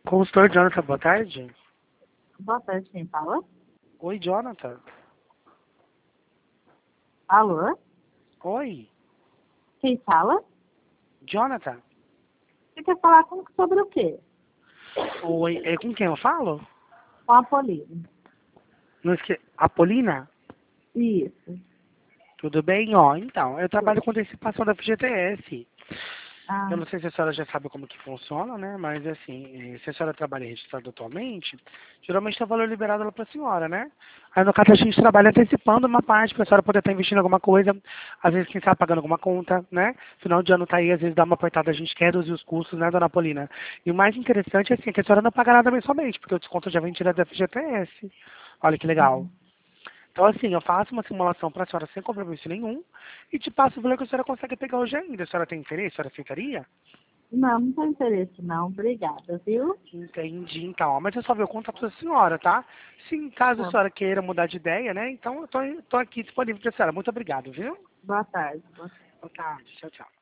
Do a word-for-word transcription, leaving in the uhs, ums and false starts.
Consultor Jonathan, boa tarde. Boa tarde, quem fala? Oi, Jonathan. Alô? Oi, Quem fala? Jonathan. Você quer falar com, sobre o quê? Oi, é com quem eu falo? Com a Polina. Não esque... Apolina? Isso. Tudo bem? Ó, então, eu trabalho Tudo. com antecipação da F G T S. Ah, Eu não sei se a senhora já sabe como que funciona, né? Mas assim, eh, se a senhora trabalha registrada atualmente, geralmente tem valor liberado lá para a senhora, né? Aí no caso a gente trabalha antecipando uma parte para a senhora poder estar investindo em alguma coisa, às vezes quem sabe pagando alguma conta, né? Final de ano tá aí, às vezes dá uma apertada, a gente quer reduzir os custos, né, dona Paulina? E o mais interessante é assim, que a senhora não paga nada mensalmente, porque o desconto já vem tirado da F G T S. Olha que legal. hum. Então, assim, eu faço uma simulação para a senhora sem compromisso nenhum e te passo o valor que a senhora consegue pegar hoje ainda. A senhora tem interesse? A senhora aceitaria? Não, não tem interesse não. Obrigada, viu? Entendi, então. Ó, mas eu só vi o contato da senhora, tá? Se em caso a Tá. senhora queira mudar de ideia, né? Então eu tô, tô aqui disponível para a senhora. Muito obrigado, viu? Boa tarde. Boa tarde. Boa tarde. Tchau, tchau.